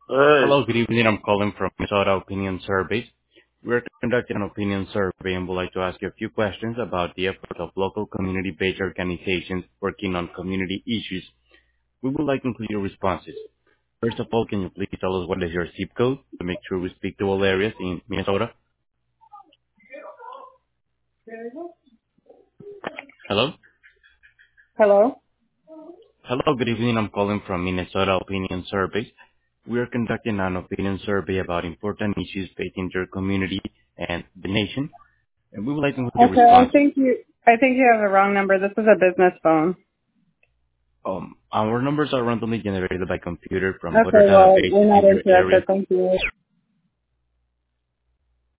Hey, Hello, good evening. I'm calling from Minnesota Opinion Surveys. We're conducting an opinion survey and would like to ask you a few questions about the efforts of local community-based organizations working on community issues. We would like to include your responses. First of all, can you please tell us what is your zip code to make sure we speak to all areas in Minnesota? Hello? hello. Hello, good evening. I'm calling from Minnesota Opinion Surveys. We are conducting an opinion survey about important issues facing your community and the nation, and we would like to include your Okay, I responses. think you. I think you have the wrong number. This is a business phone. Our numbers are randomly generated by computer from other Okay, well, we're databases not in your area. interested. Thank you.